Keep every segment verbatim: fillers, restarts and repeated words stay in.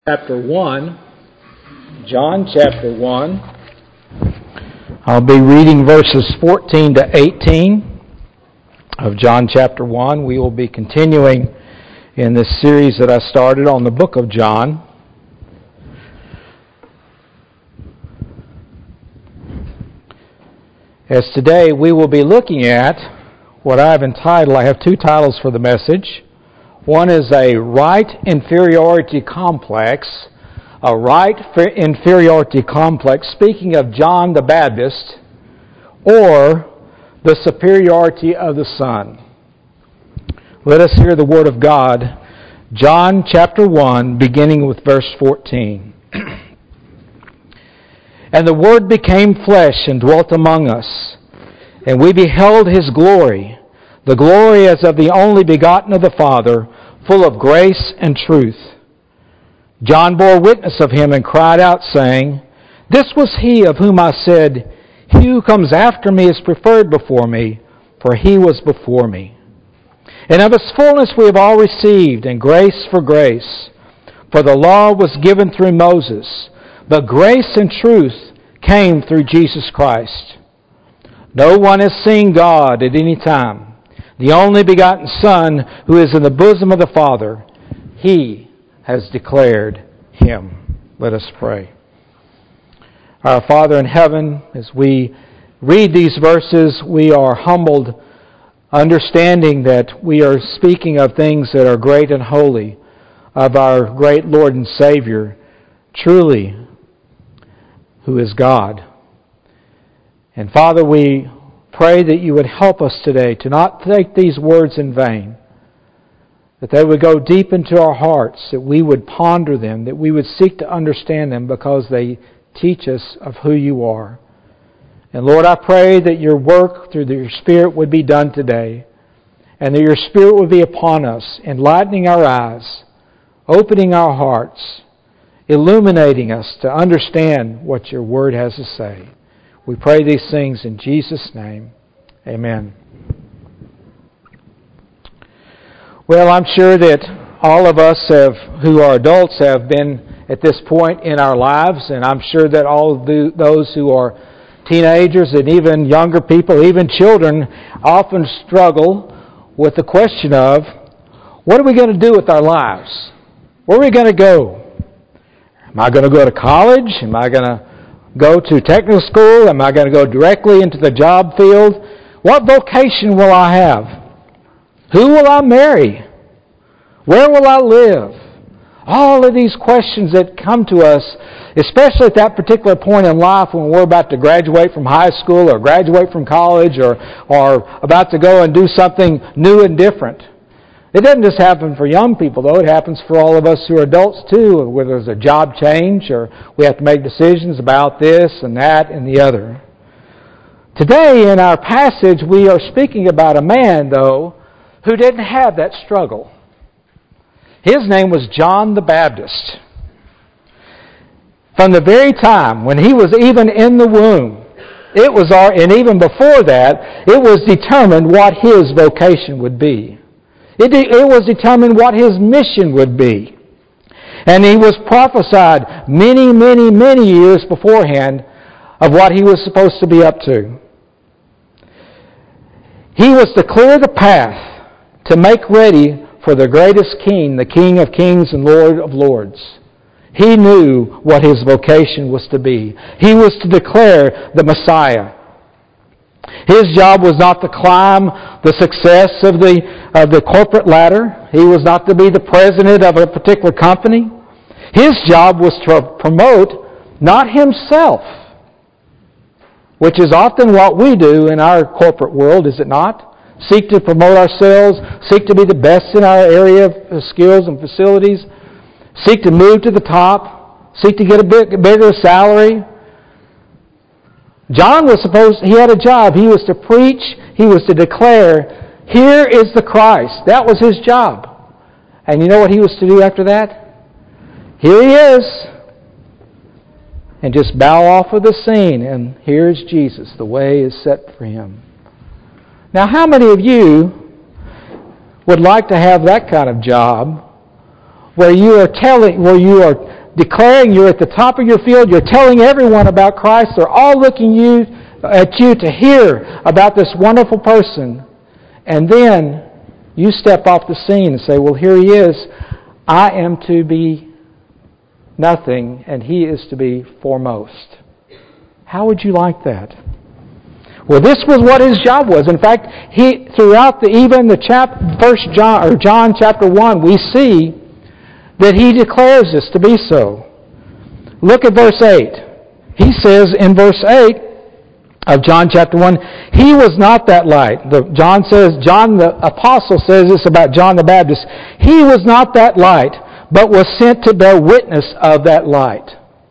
Chapter one, John chapter one. I'll be reading verses fourteen to eighteen of John chapter one. We will be continuing in this series that I started on the book of John. As today we will be looking at what I've entitled, I have two titles for the message. One is a right inferiority complex, a right inferiority complex, speaking of John the Baptist, or the superiority of the Son. Let us hear the Word of God. John chapter one, beginning with verse fourteen. And the Word became flesh and dwelt among us, and we beheld His glory, the glory as of the only begotten of the Father, full of grace and truth. John bore witness of Him and cried out, saying, This was He of whom I said, He who comes after me is preferred before me, for He was before me. And of His fullness we have all received, and grace for grace. For the law was given through Moses, but grace and truth came through Jesus Christ. No one has seen God at any time. The only begotten Son, who is in the bosom of the Father, He has declared Him. Let us pray. Our Father in heaven, as we read these verses, we are humbled, understanding that we are speaking of things that are great and holy, of our great Lord and Savior, truly, who is God. And Father, we pray that you would help us today to not take these words in vain, that they would go deep into our hearts, that we would ponder them, that we would seek to understand them because they teach us of who you are. And Lord, I pray that your work through your Spirit would be done today, and that your Spirit would be upon us, enlightening our eyes, opening our hearts, illuminating us to understand what your word has to say. We pray these things in Jesus' name. Amen. Well, I'm sure that all of us have, who are adults have been at this point in our lives, and I'm sure that all of the, those who are teenagers and even younger people, even children, often struggle with the question of, what are we going to do with our lives? Where are we going to go? Am I going to go to college? Am I going to go to technical school? Am I going to go directly into the job field? What vocation will I have? Who will I marry? Where will I live? All of these questions that come to us, especially at that particular point in life when we're about to graduate from high school or graduate from college or, or about to go and do something new and different. It doesn't just happen for young people, though. It happens for all of us who are adults, too, whether there's a job change or we have to make decisions about this and that and the other. Today, in our passage, we are speaking about a man, though, who didn't have that struggle. His name was John the Baptist. From the very time when he was even in the womb, it was, and even before that, it was determined what his vocation would be. It, it was determined what his mission would be. And he was prophesied many, many, many years beforehand of what he was supposed to be up to. He was to clear the path to make ready for the greatest king, the King of kings and Lord of lords. He knew what his vocation was to be. He was to declare the Messiah. His job was not to climb the success of the, of the corporate ladder. He was not to be the president of a particular company. His job was to promote not himself, which is often what we do in our corporate world, is it not? Seek to promote ourselves, seek to be the best in our area of skills and facilities, seek to move to the top, seek to get a bit bigger salary. John was supposed, he had a job. He was to preach, he was to declare, here is the Christ. That was his job. And you know what he was to do after that? Here he is. And just bow off of the scene, and here's Jesus. The way is set for him. Now, how many of you would like to have that kind of job where you are telling, where you are declaring, you're at the top of your field, you're telling everyone about Christ, they're all looking you at you to hear about this wonderful person. And then you step off the scene and say, well, here he is. I am to be nothing, and he is to be foremost. How would you like that? Well, this was what his job was. In fact, he throughout the even the chap, First John or John chapter one, we see that he declares this to be so. Look at verse eight. He says in verse eight of John chapter one, he was not that light. The, John says, John the apostle says this about John the Baptist. He was not that light, but was sent to bear witness of that light.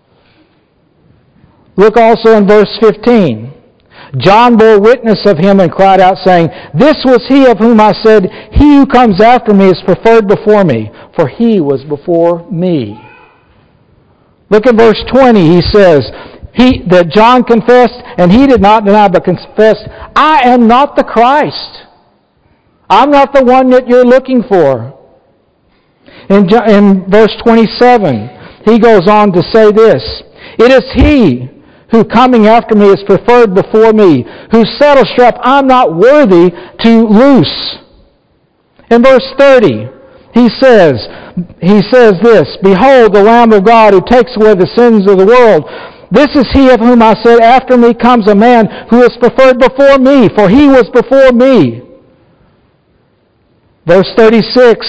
Look also in verse fifteen. John bore witness of him and cried out, saying, this was he of whom I said, he who comes after me is preferred before me, for he was before me. Look at verse twenty. He says, he, that John confessed, and he did not deny, but confessed, I am not the Christ. I'm not the one that you're looking for. In, in verse twenty-seven, he goes on to say this, it is he who coming after me is preferred before me, whose saddle strap I'm not worthy to loose. In verse thirty, he says, he says this, behold the Lamb of God who takes away the sins of the world. This is he of whom I said, after me comes a man who is preferred before me, for he was before me. Verse thirty-six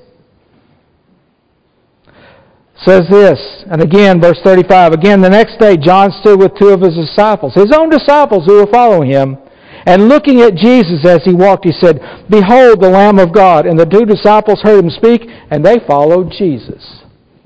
says this, and again, verse thirty-five, again, the next day John stood with two of his disciples, his own disciples who were following him, and looking at Jesus as he walked, he said, behold the Lamb of God. And the two disciples heard him speak, and they followed Jesus.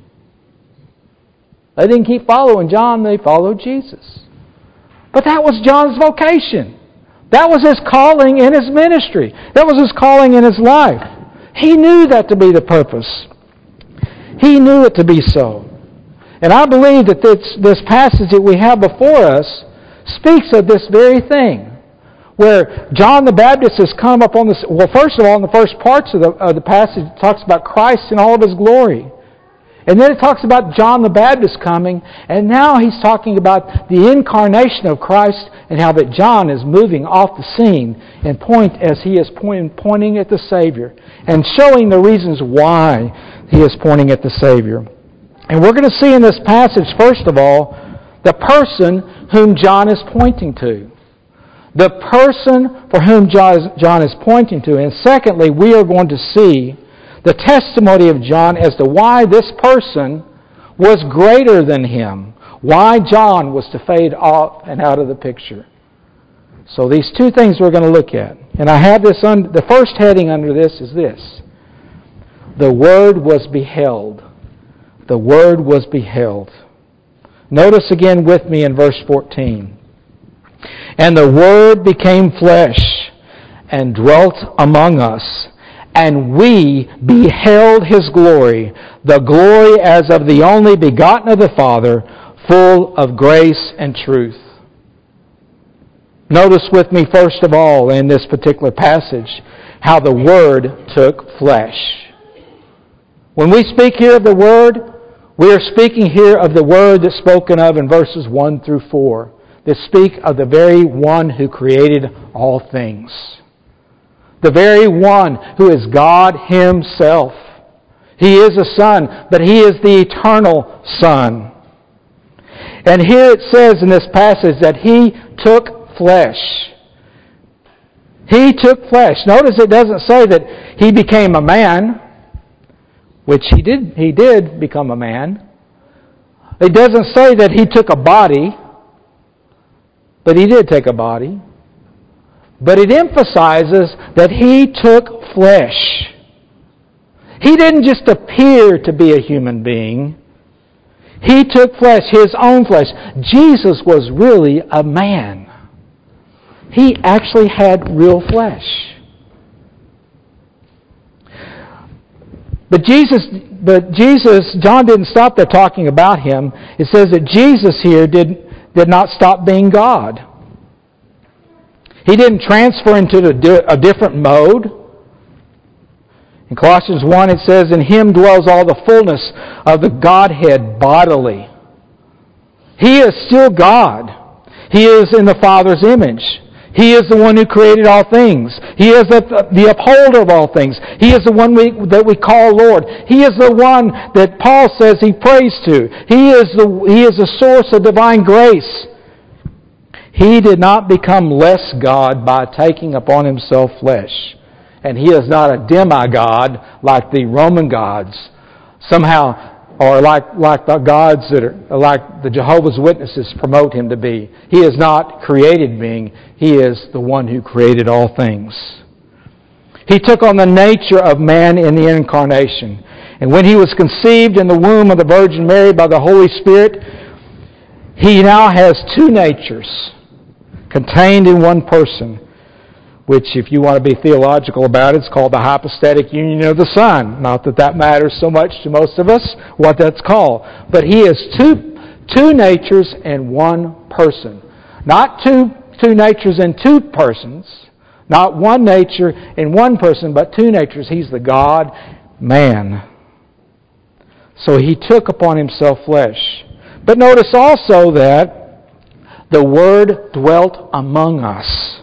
They didn't keep following John, they followed Jesus. But that was John's vocation. That was his calling in his ministry. That was his calling in his life. He knew that to be the purpose. He knew it to be so. And I believe that this, this passage that we have before us speaks of this very thing. Where John the Baptist has come up on this... Well, first of all, in the first parts of the, of the passage, it talks about Christ in all of His glory. And then it talks about John the Baptist coming. And now he's talking about the incarnation of Christ and how that John is moving off the scene and point as he is point, pointing at the Savior and showing the reasons why he is pointing at the Savior. And we're going to see in this passage, first of all, the person whom John is pointing to. The person for whom John is pointing to. And secondly, we are going to see the testimony of John as to why this person was greater than him. Why John was to fade off and out of the picture. So these two things we're going to look at. And I have this, un- the first heading under this is this. The Word was beheld. The Word was beheld. Notice again with me in verse fourteen. And the Word became flesh and dwelt among us, and we beheld His glory, the glory as of the only begotten of the Father, full of grace and truth. Notice with me first of all in this particular passage how the Word took flesh. When we speak here of the Word, we are speaking here of the Word that's spoken of in verses one through four. That speak of the very one who created all things. The very one who is God Himself. He is a Son, but He is the eternal Son. And here it says in this passage that He took flesh. He took flesh. Notice it doesn't say that He became a man, which He did, He did become a man. It doesn't say that He took a body, but He did take a body. But it emphasizes that He took flesh. He didn't just appear to be a human being. He took flesh, His own flesh. Jesus was really a man. He actually had real flesh. But Jesus, but Jesus, John didn't stop there talking about Him. It says that Jesus here did did not stop being God. He didn't transfer into a different mode. In Colossians one it says, in Him dwells all the fullness of the Godhead bodily. He is still God. He is in the Father's image. He is the one who created all things. He is the, the upholder of all things. He is the one we, that we call Lord. He is the one that Paul says he prays to. He is the, he is the source of divine grace. He did not become less God by taking upon Himself flesh. And He is not a demigod like the Roman gods. Somehow, or like, like the gods that are, like the Jehovah's Witnesses promote Him to be. He is not created being. He is the one who created all things. He took on the nature of man in the incarnation. And when He was conceived in the womb of the Virgin Mary by the Holy Spirit, He now has two natures contained in one person, which, if you want to be theological about it, it's called the hypostatic union of the Son. Not that that matters so much to most of us, what that's called. But He is two, two natures in one person. Not two, two natures in two persons. Not one nature in one person, but two natures. He's the God-man. So He took upon Himself flesh. But notice also that the Word dwelt among us.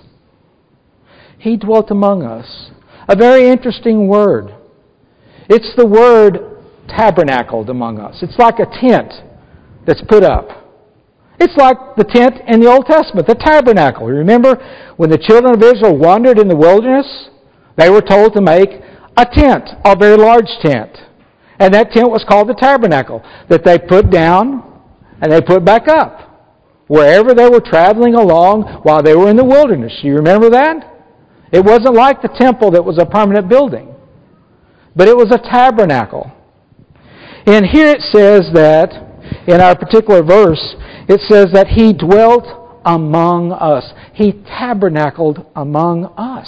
He dwelt among us. A very interesting word. It's the word tabernacled among us. It's like a tent that's put up. It's like the tent in the Old Testament, the tabernacle. You remember when the children of Israel wandered in the wilderness? They were told to make a tent, a very large tent. And that tent was called the tabernacle, that they put down and they put back up wherever they were traveling along while they were in the wilderness. You remember that? It wasn't like the temple that was a permanent building, but it was a tabernacle. And here it says that, in our particular verse, it says that He dwelt among us. He tabernacled among us.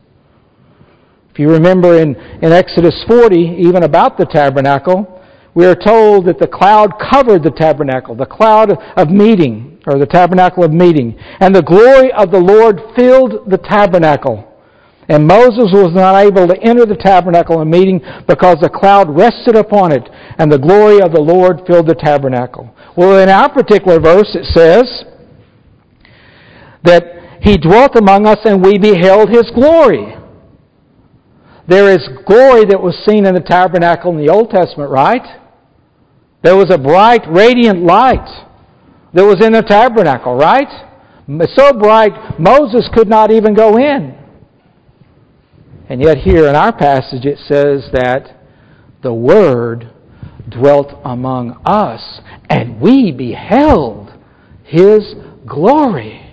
If you remember in, in Exodus forty, even about the tabernacle, we are told that the cloud covered the tabernacle, the cloud of meeting, or the tabernacle of meeting. And the glory of the Lord filled the tabernacle. And Moses was not able to enter the tabernacle of meeting because the cloud rested upon it, and the glory of the Lord filled the tabernacle. Well, in our particular verse it says that He dwelt among us and we beheld His glory. There is glory that was seen in the tabernacle in the Old Testament, right? There was a bright, radiant light that was in the tabernacle, right? So bright, Moses could not even go in. And yet here in our passage it says that the Word dwelt among us and we beheld His glory.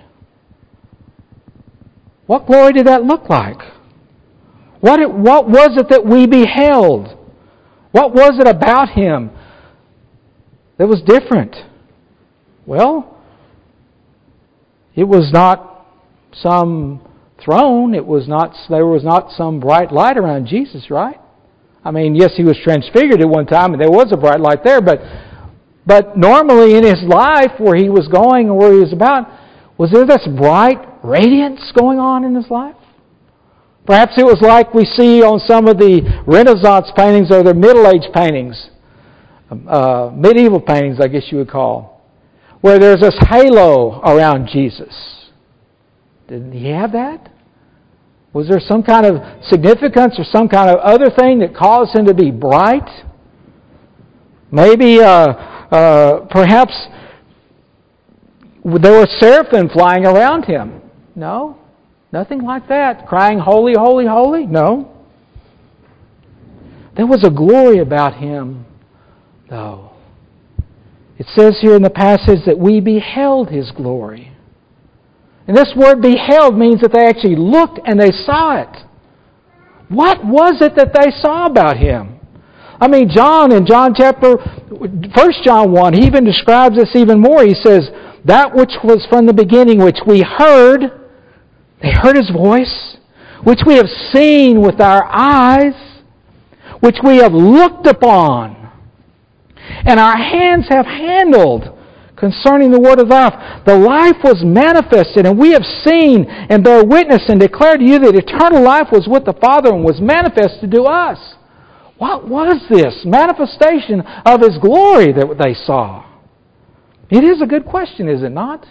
What glory did that look like? What, it, what was it that we beheld? What was it about Him that was different? Well, it was not some throne. It was not, there was not some bright light around Jesus, right? I mean, yes, He was transfigured at one time and there was a bright light there, but but normally in His life, where He was going and where He was about, was there this bright radiance going on in His life? Perhaps it was like we see on some of the Renaissance paintings or the Middle Age paintings, uh, medieval paintings, I guess you would call, where there's this halo around Jesus. Didn't He have that? Was there some kind of significance or some kind of other thing that caused Him to be bright? Maybe, uh, uh, perhaps, there were seraphim flying around Him. No, nothing like that. Crying, holy, holy, holy? No. There was a glory about Him, though. It says here in the passage that we beheld His glory. And this word beheld means that they actually looked and they saw it. What was it that they saw about Him? I mean, John in John chapter, First John one, he even describes this even more. He says, that which was from the beginning, which we heard, they heard His voice, which we have seen with our eyes, which we have looked upon, and our hands have handled concerning the word of life. The life was manifested, and we have seen and bear witness and declare to you that eternal life was with the Father and was manifested to us. What was this manifestation of His glory that they saw? It is a good question, is it not?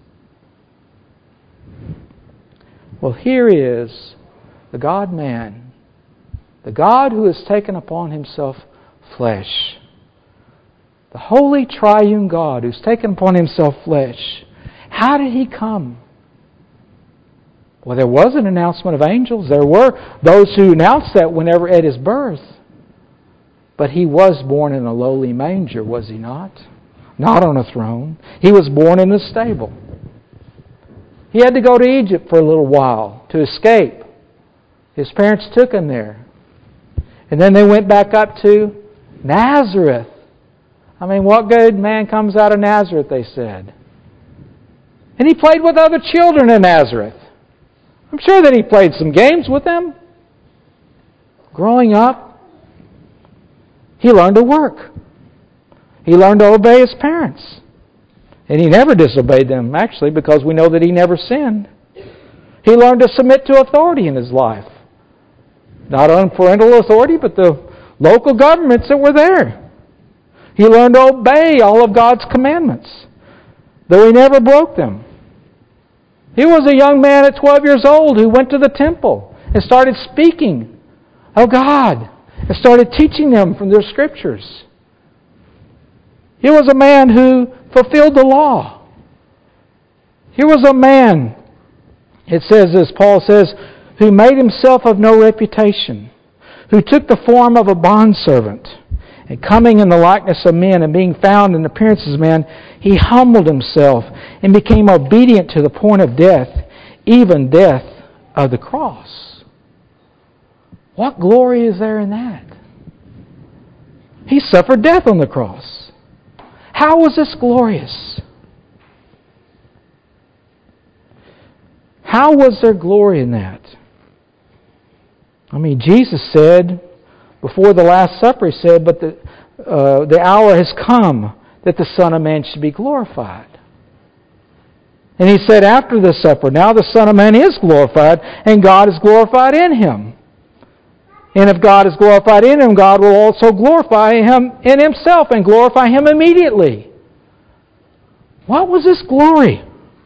Well, here is the God-man, the God who has taken upon Himself flesh. The holy triune God who's taken upon Himself flesh. How did He come? Well, there was an announcement of angels. There were those who announced that whenever at His birth. But He was born in a lowly manger, was He not? Not on a throne. He was born in a stable. He had to go to Egypt for a little while to escape. His parents took Him there. And then they went back up to Nazareth. I mean, what good man comes out of Nazareth, they said. And He played with other children in Nazareth. I'm sure that He played some games with them. Growing up, He learned to work. He learned to obey His parents. And He never disobeyed them, actually, because we know that He never sinned. He learned to submit to authority in His life. Not only parental authority, but the local governments that were there. He learned to obey all of God's commandments, though He never broke them. He was a young man at twelve years old who went to the temple and started speaking of God and started teaching them from their Scriptures. He was a man who fulfilled the law. He was a man, it says, as Paul says, who made himself of no reputation, who took the form of a bondservant, and coming in the likeness of men and being found in appearance as man, He humbled Himself and became obedient to the point of death, even death of the cross. What glory is there in that? He suffered death on the cross. How was this glorious? How was there glory in that? I mean, Jesus said, before the Last Supper, He said, but the, uh, the hour has come that the Son of Man should be glorified. And He said after the supper, now the Son of Man is glorified, and God is glorified in Him. And if God is glorified in Him, God will also glorify Him in Himself and glorify Him immediately. What was this glory?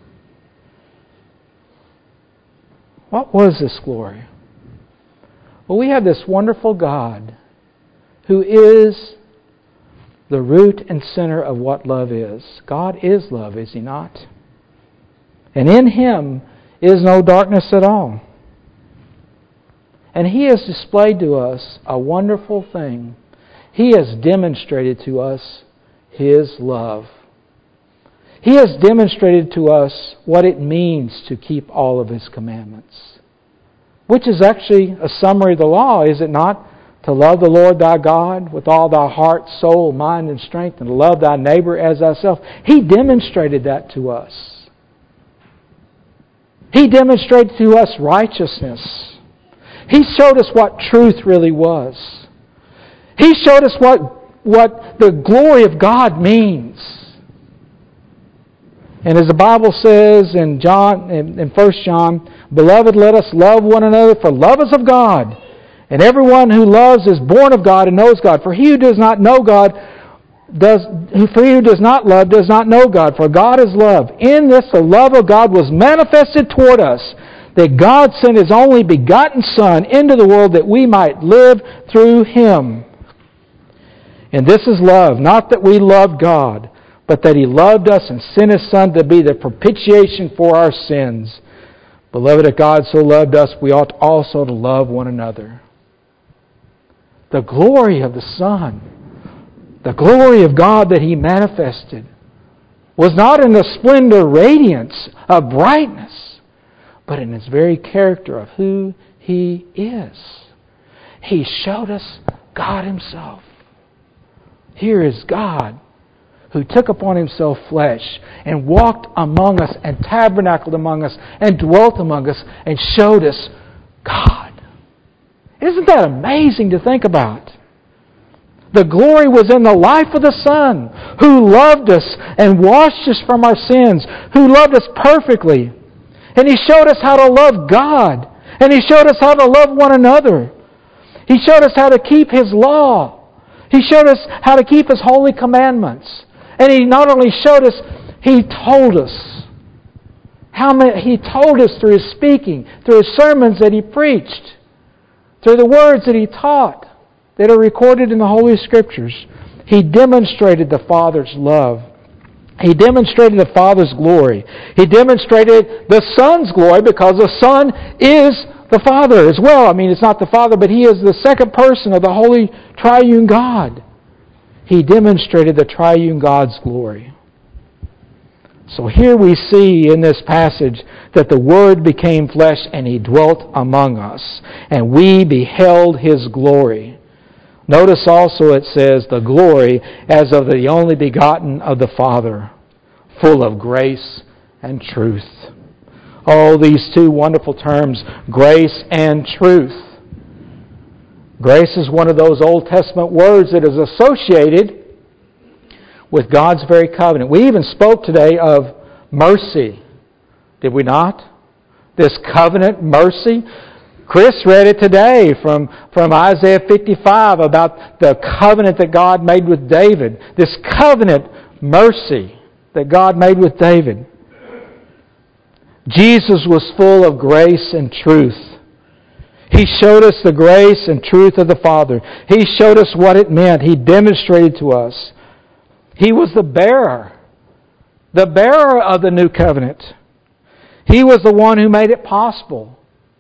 What was this glory? Well, we have this wonderful God who is the root and center of what love is. God is love, is He not? And in Him is no darkness at all. And He has displayed to us a wonderful thing. He has demonstrated to us His love. He has demonstrated to us what it means to keep all of His commandments. Which is actually a summary of the law, is it not? To love the Lord thy God with all thy heart, soul, mind, and strength, and to love thy neighbor as thyself. He demonstrated that to us. He demonstrated to us righteousness. He showed us what truth really was. He showed us what, what the glory of God means. And as the Bible says in John, in, in First John, Beloved, let us love one another, for love is of God. And everyone who loves is born of God and knows God. For he who does not know God, does for he who does not love does not know God, for God is love. In this the love of God was manifested toward us, that God sent His only begotten Son into the world that we might live through Him. And this is love, not that we loved God, but that He loved us and sent His Son to be the propitiation for our sins. Beloved, if God so loved us, we ought also to love one another. The glory of the Son, the glory of God that He manifested, was not in the splendor, radiance of brightness, but in His very character of who He is. He showed us God Himself. Here is God who took upon Himself flesh and walked among us and tabernacled among us and dwelt among us and showed us God. Isn't that amazing to think about? The glory was in the life of the Son, who loved us and washed us from our sins, who loved us perfectly. And He showed us how to love God. And He showed us how to love one another. He showed us how to keep His law. He showed us how to keep His holy commandments. And He not only showed us, He told us. How many, He told us through His speaking, through His sermons that He preached, through the words that He taught that are recorded in the Holy Scriptures. He demonstrated the Father's love. He demonstrated the Father's glory. He demonstrated the Son's glory because the Son is the Father as well. I mean, it's not the Father, but He is the second person of the Holy Triune God. He demonstrated the Triune God's glory. So here we see in this passage that the Word became flesh and He dwelt among us, and we beheld His glory. Notice also it says, the glory as of the only begotten of the Father, full of grace and truth. Oh, these two wonderful terms, grace and truth. Grace is one of those Old Testament words that is associated with God's very covenant. We even spoke today of mercy, did we not? This covenant mercy. Chris read it today from, from Isaiah fifty-five about the covenant that God made with David. This covenant mercy that God made with David. Jesus was full of grace and truth. He showed us the grace and truth of the Father. He showed us what it meant. He demonstrated to us. He was the bearer, the bearer of the new covenant. He was the one who made it possible.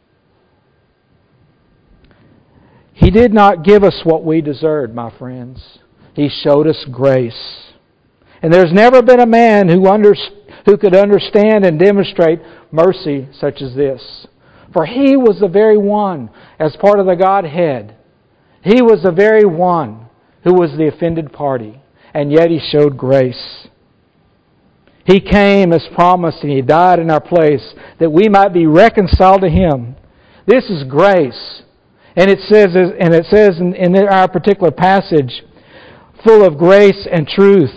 He did not give us what we deserved, my friends. He showed us grace. And there's never been a man who, under, who could understand and demonstrate mercy such as this. For He was the very one, as part of the Godhead. He was the very one who was the offended party. And yet He showed grace. He came as promised and He died in our place that we might be reconciled to Him. This is grace. And it says, and it says in, in our particular passage, full of grace and truth.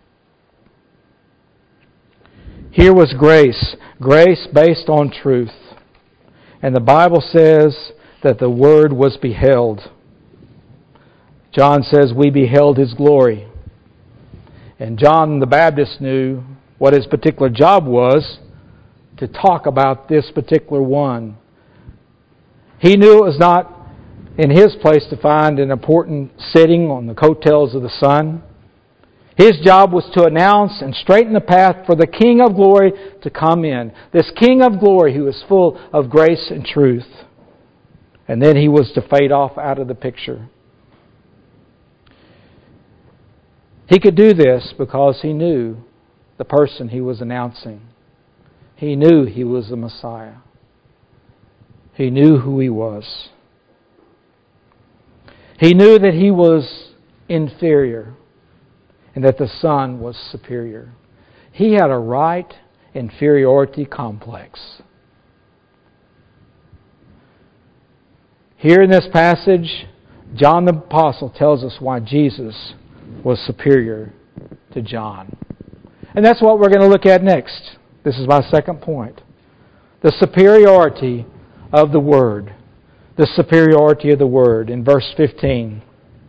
Here was grace. Grace based on truth. And the Bible says that the Word was beheld. John says we beheld His glory. And John the Baptist knew what his particular job was, to talk about this particular one. He knew it was not in his place to find an important sitting on the coattails of the Son. His job was to announce and straighten the path for the King of glory to come in. This King of glory who is full of grace and truth. And then He was to fade off out of the picture. He could do this because He knew the person He was announcing. He knew He was the Messiah. He knew who He was. He knew that He was inferior and that the Son was superior. He had a right inferiority complex. Here in this passage, John the Apostle tells us why Jesus was superior to John. And that's what we're going to look at next. This is my second point. The superiority of the Word. The superiority of the Word. In verse fifteen.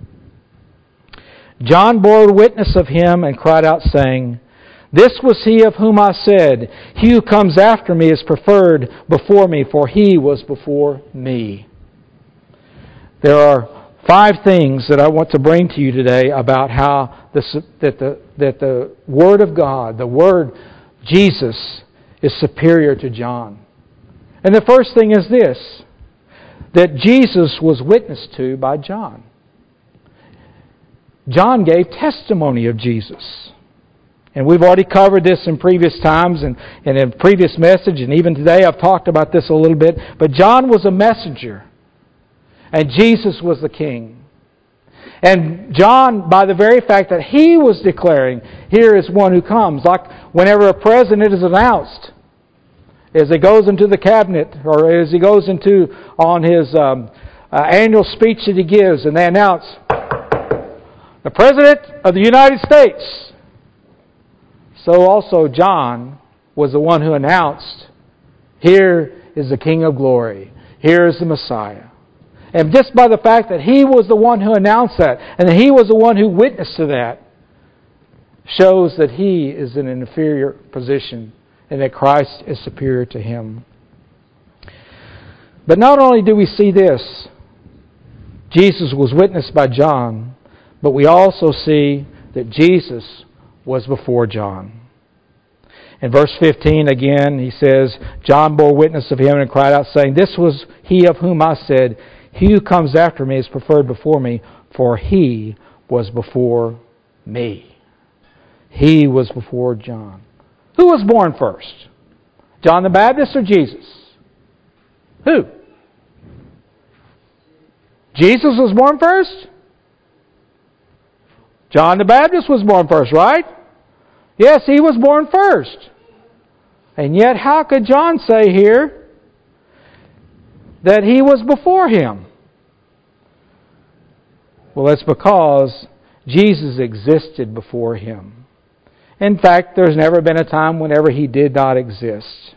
John bore witness of Him and cried out, saying, This was He of whom I said, He who comes after me is preferred before me, for He was before me. There are five things that I want to bring to you today about how the, that the that the Word of God, the Word Jesus, is superior to John. And the first thing is this, that Jesus was witnessed to by John. John gave testimony of Jesus. And we've already covered this in previous times and, and in a previous message, and even today I've talked about this a little bit. But John was a messenger, and Jesus was the King. And John, by the very fact that he was declaring, here is one who comes, like whenever a president is announced, as he goes into the cabinet, or as he goes into on his um, uh, annual speech that he gives, and they announce, the President of the United States. So also John was the one who announced, here is the King of Glory. Here is the Messiah. And just by the fact that he was the one who announced that, and that he was the one who witnessed to that, shows that he is in an inferior position and that Christ is superior to him. But not only do we see this, Jesus was witnessed by John, but we also see that Jesus was before John. In verse fifteen again, he says, John bore witness of him and cried out, saying, this was he of whom I said, he who comes after me is preferred before me, for he was before me. He was before John. Who was born first? John the Baptist or Jesus? Who? Jesus was born first? John the Baptist was born first, right? Yes, he was born first. And yet, how could John say here that he was before him? Well, it's because Jesus existed before him. In fact, there's never been a time whenever he did not exist.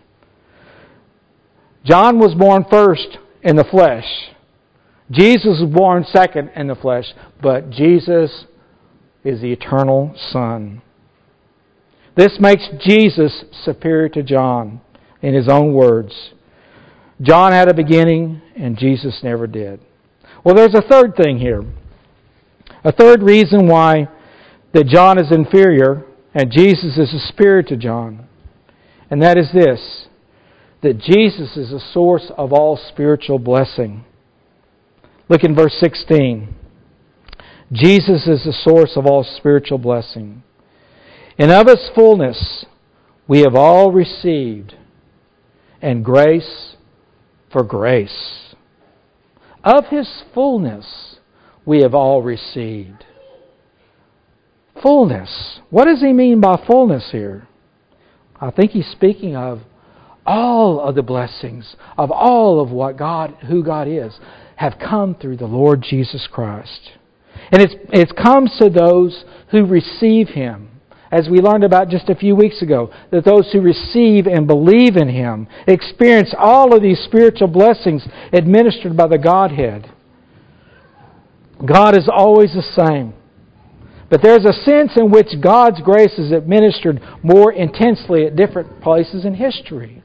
John was born first in the flesh. Jesus was born second in the flesh. But Jesus is the eternal Son. This makes Jesus superior to John in his own words. John had a beginning and Jesus never did. Well, there's a third thing here. A third reason why that John is inferior and Jesus is superior to John. And that is this, that Jesus is the source of all spiritual blessing. Look in verse sixteen. Jesus is the source of all spiritual blessing. And of His fullness we have all received, and grace for grace. Of His fullness we have all received. Fullness. What does He mean by fullness here? I think He's speaking of all of the blessings, of all of what God, who God is, have come through the Lord Jesus Christ. And it's, it comes to those who receive Him. As we learned about just a few weeks ago, that those who receive and believe in Him experience all of these spiritual blessings administered by the Godhead. God is always the same. But there's a sense in which God's grace is administered more intensely at different places in history.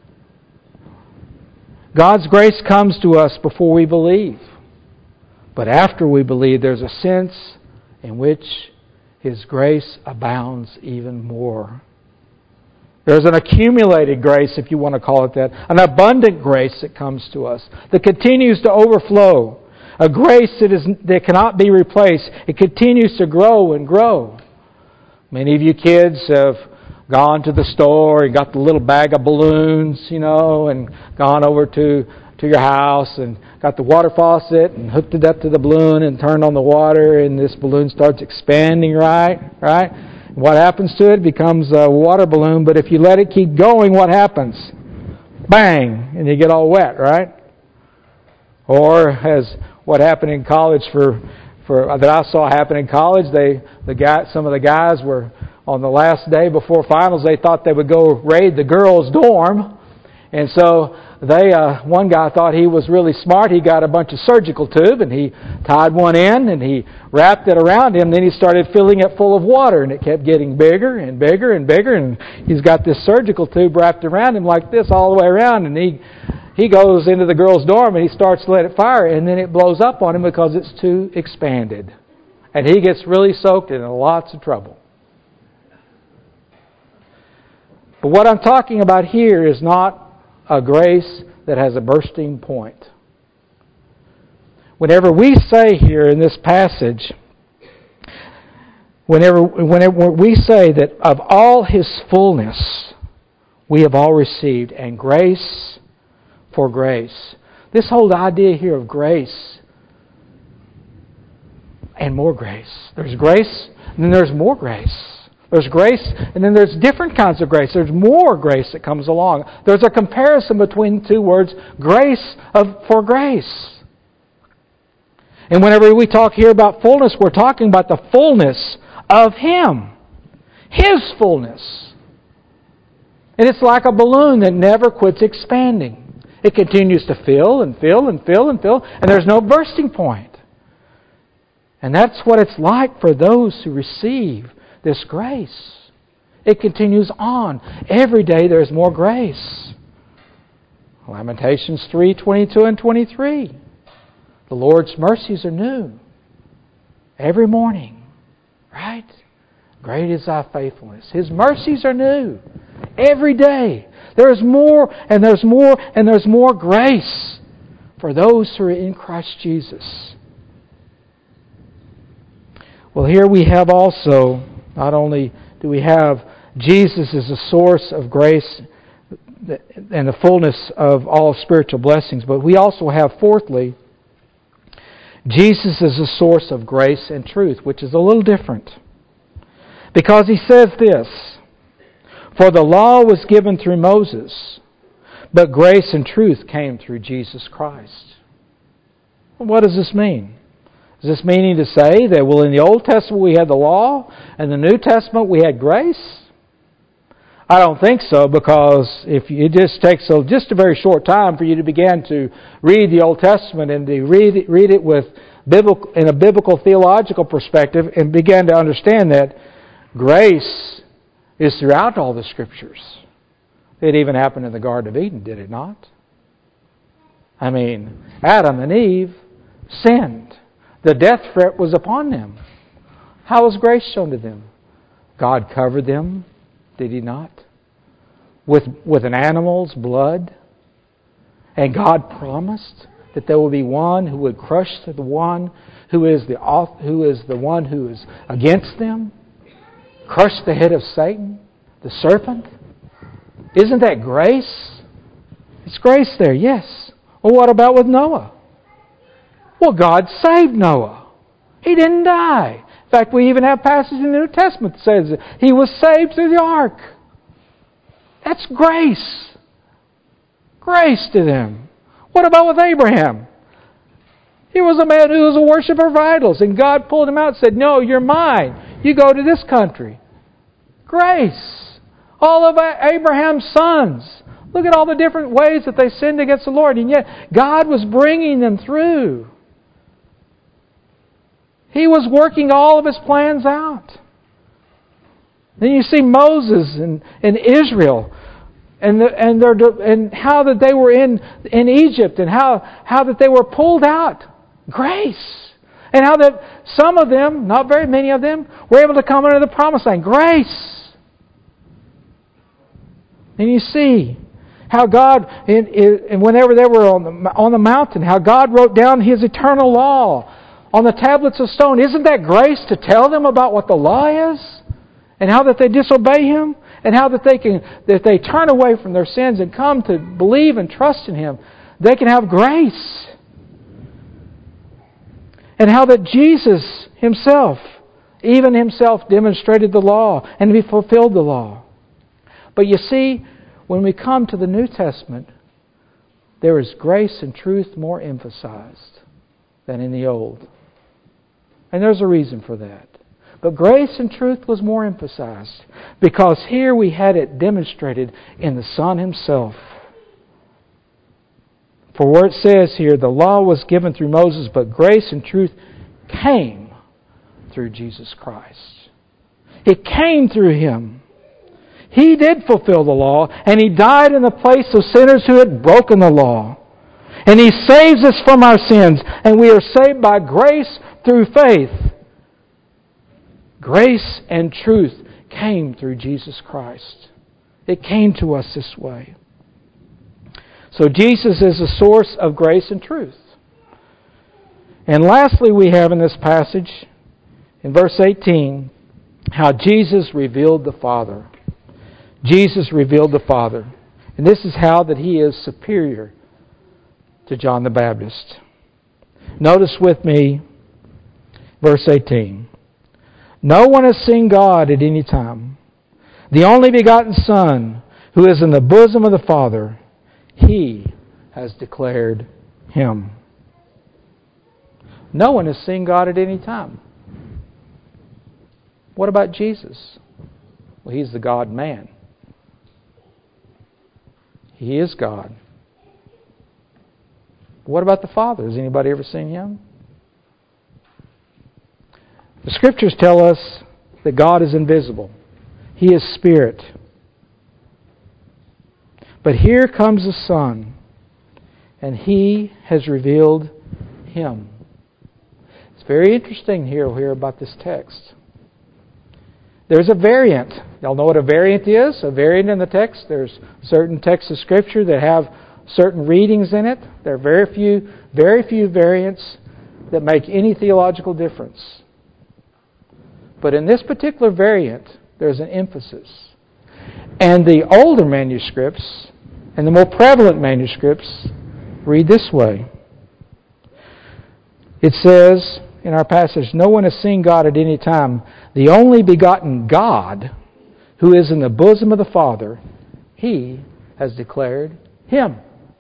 God's grace comes to us before we believe. But after we believe, there's a sense in which His grace abounds even more. There's an accumulated grace, if you want to call it that, an abundant grace that comes to us, that continues to overflow. A grace that is that cannot be replaced. It continues to grow and grow. Many of you kids have gone to the store and got the little bag of balloons, you know, and gone over to, to your house and got the water faucet and hooked it up to the balloon and turned on the water, and this balloon starts expanding, right? Right? What happens to it? It becomes a water balloon, but if you let it keep going, what happens? Bang! And you get all wet, right? Or as what happened in college for, for that I saw happen in college, they the guy some of the guys were on the last day before finals, they thought they would go raid the girls' dorm. And so they uh, one guy thought he was really smart. He got a bunch of surgical tube and he tied one end and he wrapped it around him. Then he started filling it full of water, and it kept getting bigger and bigger and bigger. And he's got this surgical tube wrapped around him like this all the way around. And he he goes into the girls' dorm and he starts to let it fire, and then it blows up on him because it's too expanded. And he gets really soaked and in lots of trouble. But what I'm talking about here is not a grace that has a bursting point. Whenever we say here in this passage, whenever, whenever we say that of all His fullness we have all received, and grace for grace. This whole idea here of grace and more grace. There's grace and then there's more grace. There's grace, and then there's different kinds of grace. There's more grace that comes along. There's a comparison between the two words, grace of, for grace. And whenever we talk here about fullness, we're talking about the fullness of Him. His fullness. And it's like a balloon that never quits expanding. It continues to fill and fill and fill and fill, and there's no bursting point. And that's what it's like for those who receive this grace. It continues on. Every day there's more grace. Lamentations three, twenty-two and twenty-three. The Lord's mercies are new every morning. Right? Great is thy faithfulness. His mercies are new every day. There's more and there's more and there's more grace for those who are in Christ Jesus. Well, here we have also, not only do we have Jesus as a source of grace and the fullness of all spiritual blessings, but we also have, fourthly, Jesus is a source of grace and truth, which is a little different. Because He says this, for the law was given through Moses, but grace and truth came through Jesus Christ. What does this mean? Is this meaning to say that, well, in the Old Testament we had the law, and in the New Testament we had grace? I don't think so, because if you, it just takes a, just a very short time for you to begin to read the Old Testament and to read it, read it with biblical, in a biblical theological perspective and begin to understand that grace is throughout all the Scriptures. It even happened in the Garden of Eden, did it not? I mean, Adam and Eve sinned. The death threat was upon them. How was grace shown to them? God covered them, did He not? With, with an animal's blood. And God promised that there will be one who would crush the one who is the who is the one who is against them. Crush the head of Satan, the serpent. Isn't that grace? It's grace there, yes. Well, what about with Noah? Well, God saved Noah. He didn't die. In fact, we even have passages in the New Testament that says that he was saved through the ark. That's grace. Grace to them. What about with Abraham? He was a man who was a worshiper of idols, and God pulled him out and said, no, you're mine. You go to this country. Grace. All of Abraham's sons. Look at all the different ways that they sinned against the Lord, and yet God was bringing them through. He was working all of His plans out. Then you see Moses and, and Israel and the, and their and how that they were in, in Egypt and how, how that they were pulled out. Grace. And how that some of them, not very many of them, were able to come under the promised land. Grace. And you see how God, and whenever they were on the, on the mountain, how God wrote down His eternal law on the tablets of stone. Isn't that grace to tell them about what the law is? And how that they disobey Him? And how that they can, that they turn away from their sins and come to believe and trust in Him. They can have grace. And how that Jesus Himself, even Himself, demonstrated the law and He fulfilled the law. But you see, when we come to the New Testament, there is grace and truth more emphasized than in the Old. And there's a reason for that. But grace and truth was more emphasized because here we had it demonstrated in the Son Himself. For where it says here, the law was given through Moses, but grace and truth came through Jesus Christ. It came through Him. He did fulfill the law, and He died in the place of sinners who had broken the law. And He saves us from our sins, and we are saved by grace through faith. Grace and truth came through Jesus Christ. It came to us this way. So Jesus is the source of grace and truth. And lastly, we have in this passage, in verse eighteen, how Jesus revealed the Father. Jesus revealed the Father. And this is how that He is superior to John the Baptist. Notice with me verse eighteen. No one has seen God at any time. The only begotten Son, who is in the bosom of the Father, He has declared Him. No one has seen God at any time. What about Jesus? Well, He's the God-man. He is God. What about the Father? Has anybody ever seen Him? The Scriptures tell us that God is invisible. He is Spirit. But here comes the Son, and He has revealed Him. It's very interesting here, here about this text. There's a variant. Y'all know what a variant is? A variant in the text. There's certain texts of Scripture that have certain readings in it. There are very few, very few variants that make any theological difference. But in this particular variant, there's an emphasis. And the older manuscripts and the more prevalent manuscripts read this way. It says in our passage, no one has seen God at any time. The only begotten God, who is in the bosom of the Father, He has declared Him.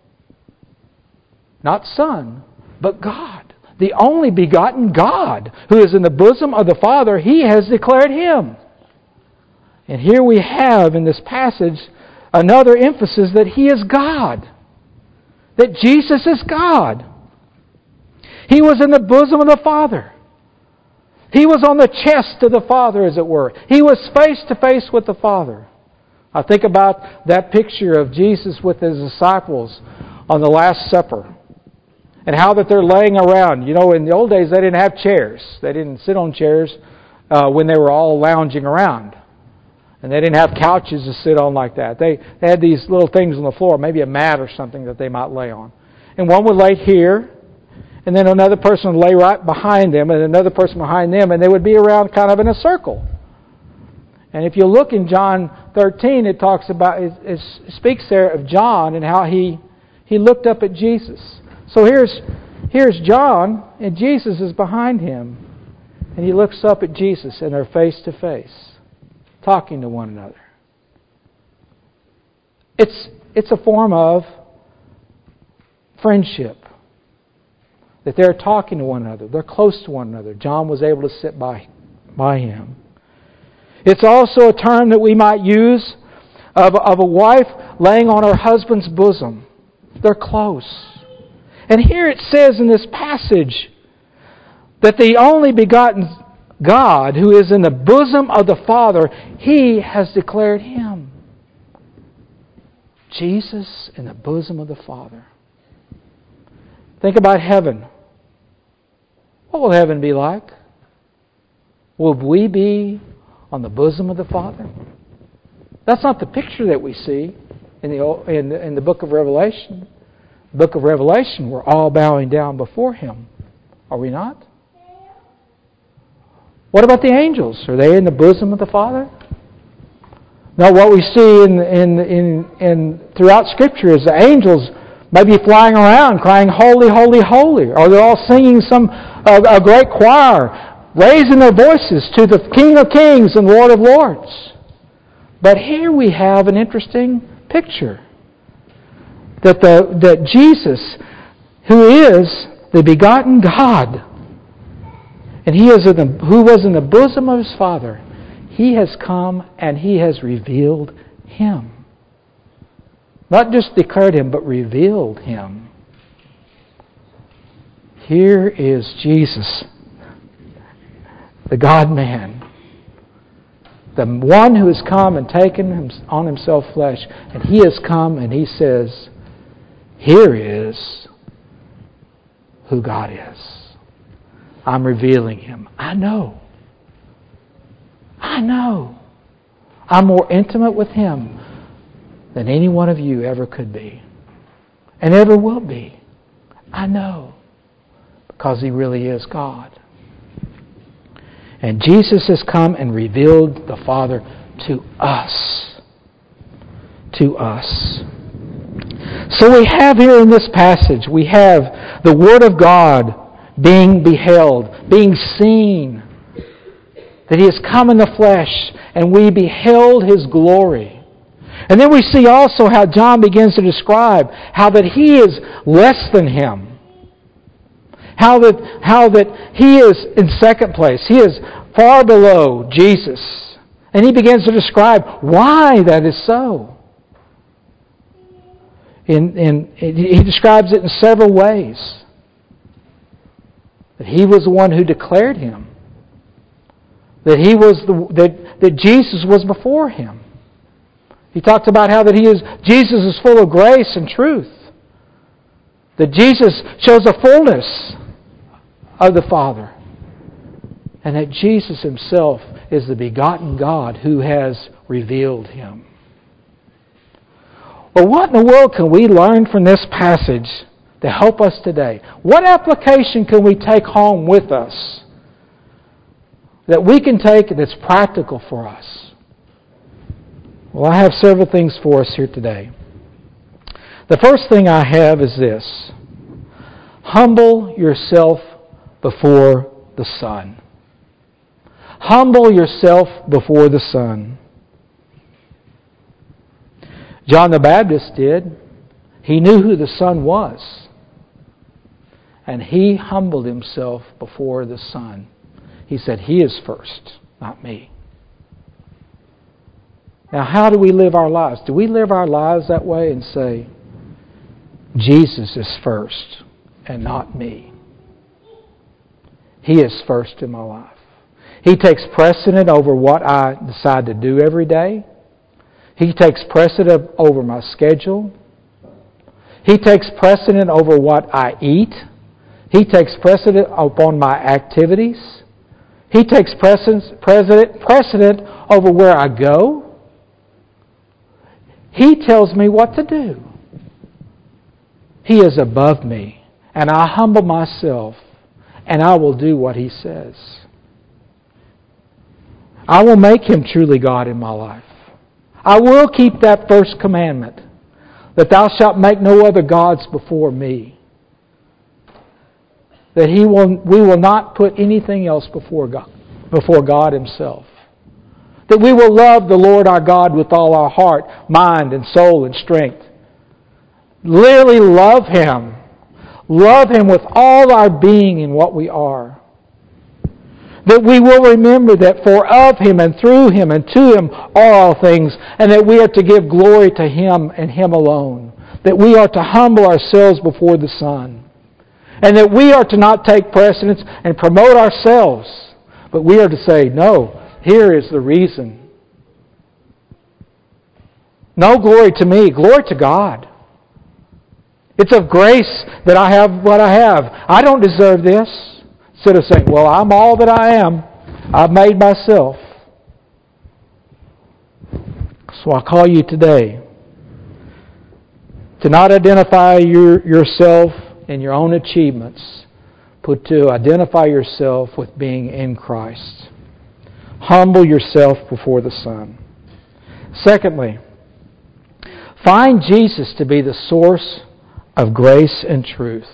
Not Son, but God. The only begotten God, who is in the bosom of the Father, He has declared Him. And here we have in this passage another emphasis that He is God. That Jesus is God. He was in the bosom of the Father. He was on the chest of the Father, as it were. He was face to face with the Father. I think about that picture of Jesus with His disciples on the Last Supper. And how that they're laying around. You know, in the old days they didn't have chairs. They didn't sit on chairs uh, when they were all lounging around. And they didn't have couches to sit on like that. They, they had these little things on the floor, maybe a mat or something that they might lay on. And one would lay here, and then another person would lay right behind them, and another person behind them, and they would be around kind of in a circle. And if you look in John thirteen, it talks about, it, it speaks there of John and how he he looked up at Jesus. So here's here's John, and Jesus is behind him, and he looks up at Jesus, and they're face to face, talking to one another. It's it's a form of friendship. That they're talking to one another. They're close to one another. John was able to sit by, by him. It's also a term that we might use of, of a wife laying on her husband's bosom. They're close. And here it says in this passage that the only begotten God who is in the bosom of the Father, He has declared Him. Jesus in the bosom of the Father. Think about heaven. What will heaven be like? Will we be on the bosom of the Father? That's not the picture that we see in the in, in the book of Revelation. The book of Revelation, we're all bowing down before Him. Are we not? What about the angels? Are they in the bosom of the Father? No, what we see in in in, in throughout Scripture is the angels may be flying around crying, holy, holy, holy. Or they're all singing some uh, a great choir, raising their voices to the King of Kings and Lord of Lords. But here we have an interesting picture. That the that Jesus, who is the begotten God, and He is in the, who was in the bosom of His Father, He has come and He has revealed Him. Not just declared Him, but revealed Him. Here is Jesus, the God-man, the one who has come and taken on Himself flesh, and He has come and He says, here is who God is. I'm revealing Him. I know. I know. I'm more intimate with Him than any one of you ever could be. And ever will be. I know. Because He really is God. And Jesus has come and revealed the Father to us. To us. So we have here in this passage, we have the Word of God being beheld, being seen. That He has come in the flesh and we beheld His glory. And then we see also how John begins to describe how that He is less than Him. How that, how that He is in second place. He is far below Jesus. And He begins to describe why that is so. In, in, he describes it in several ways. That He was the one who declared Him. That He was the that, that Jesus was before Him. He talked about how that He is Jesus is full of grace and truth. That Jesus shows the fullness of the Father. And that Jesus Himself is the begotten God who has revealed Him. Well, what in the world can we learn from this passage to help us today? What application can we take home with us that we can take that's practical for us? Well, I have several things for us here today. The first thing I have is this. Humble yourself before the Son. Humble yourself before the Son. John the Baptist did. He knew who the Son was. And he humbled himself before the Son. He said, He is first, not me. Now, how do we live our lives? Do we live our lives that way and say, Jesus is first and not me? He is first in my life. He takes precedent over what I decide to do every day. He takes precedent over my schedule. He takes precedent over what I eat. He takes precedent upon my activities. He takes precedent, precedent, precedent over where I go. He tells me what to do. He is above me, and I humble myself, and I will do what He says. I will make Him truly God in my life. I will keep that first commandment, that thou shalt make no other gods before me. That He will, we will not put anything else before God, before God Himself. That we will love the Lord our God with all our heart, mind, and soul, and strength. Literally love Him. Love Him with all our being and what we are. That we will remember that for of Him and through Him and to Him are all things, and that we are to give glory to Him and Him alone. That we are to humble ourselves before the Son. And that we are to not take precedence and promote ourselves, but we are to say, no, here is the reason. No glory to me, glory to God. It's of grace that I have what I have. I don't deserve this. Instead of saying, well, I'm all that I am. I've made myself. So I call you today to not identify your, yourself in your own achievements, but to identify yourself with being in Christ. Humble yourself before the Son. Secondly, find Jesus to be the source of grace and truth.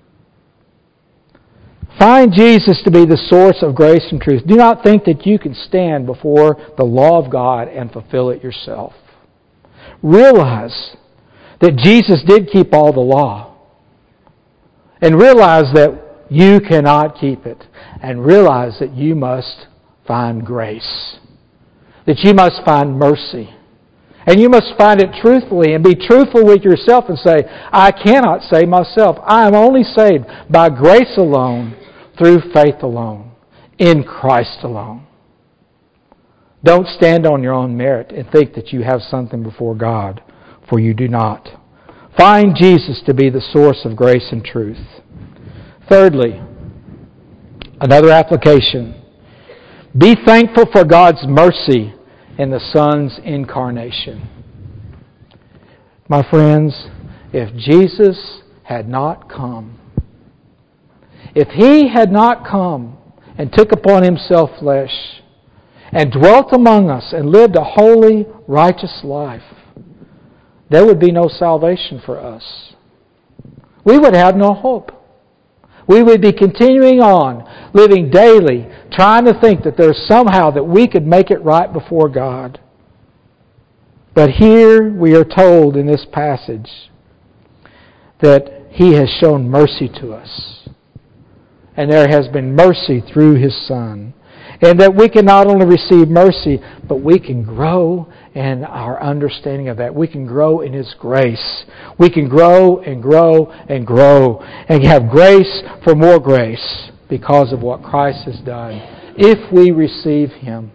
Find Jesus to be the source of grace and truth. Do not think that you can stand before the law of God and fulfill it yourself. Realize that Jesus did keep all the law. And realize that you cannot keep it. And realize that you must find grace. That you must find mercy. And you must find it truthfully and be truthful with yourself and say, I cannot save myself. I am only saved by grace alone, through faith alone, in Christ alone. Don't stand on your own merit and think that you have something before God, for you do not. Find Jesus to be the source of grace and truth. Thirdly, another application. Be thankful for God's mercy in the Son's incarnation. My friends, if Jesus had not come, if He had not come and took upon Himself flesh and dwelt among us and lived a holy, righteous life, there would be no salvation for us. We would have no hope. We would be continuing on, living daily, trying to think that there's somehow that we could make it right before God. But here we are told in this passage that He has shown mercy to us. and there has been mercy through His Son. And that we can not only receive mercy, but we can grow in our understanding of that. We can grow in His grace. We can grow and grow and grow and have grace for more grace because of what Christ has done, if we receive Him.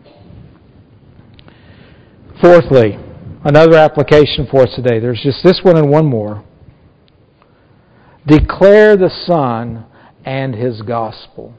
Fourthly, another application for us today. There's just this one and one more. Declare the Son and His gospel.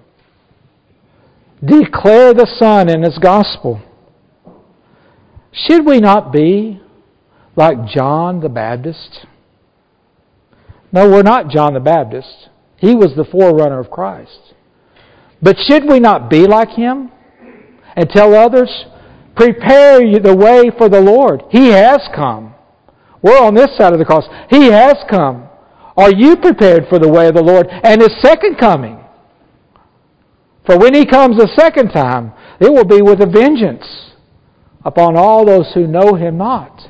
Declare the Son and His gospel. Should we not be like John the Baptist? No, we're not John the Baptist. He was the forerunner of Christ. But should we not be like him and tell others, prepare the way for the Lord? He has come. We're on this side of the cross. He has come. Are you prepared for the way of the Lord and His second coming? For when He comes the second time, it will be with a vengeance upon all those who know Him not.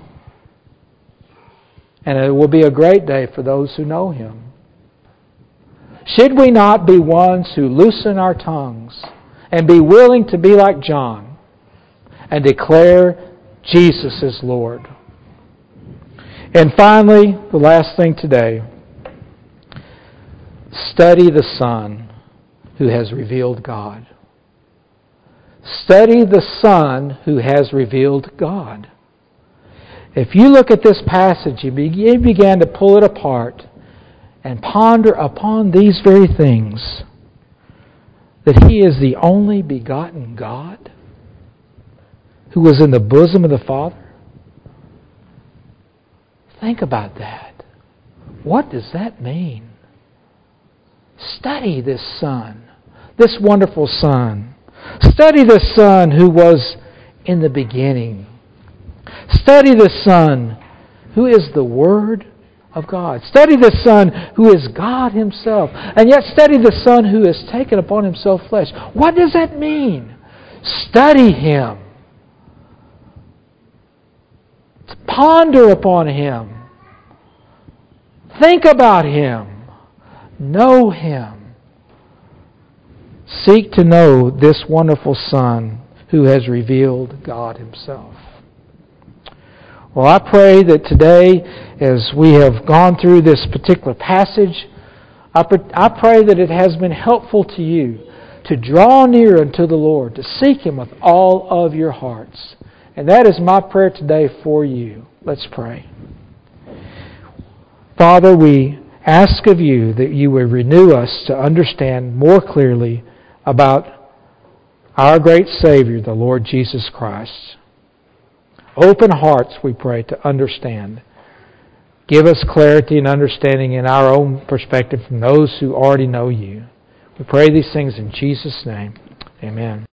And it will be a great day for those who know Him. Should we not be ones who loosen our tongues and be willing to be like John and declare Jesus is Lord? And finally, the last thing today, study the Son who has revealed God. Study the Son who has revealed God. If you look at this passage, you began to pull it apart and ponder upon these very things, that He is the only begotten God who was in the bosom of the Father. Think about that. What does that mean? Study this Son, this wonderful Son. Study the Son who was in the beginning. Study the Son who is the Word of God. Study the Son who is God Himself. And yet study the Son who has taken upon Himself flesh. What does that mean? Study Him. Ponder upon Him. Think about Him. Know Him. Seek to know this wonderful Son who has revealed God Himself. Well, I pray that today, as we have gone through this particular passage, I pray that it has been helpful to you to draw near unto the Lord, to seek Him with all of your hearts. And that is my prayer today for you. Let's pray. Father, we ask of you that you would renew us to understand more clearly about our great Savior, the Lord Jesus Christ. Open hearts, we pray, to understand. Give us clarity and understanding in our own perspective from those who already know you. We pray these things in Jesus' name. Amen.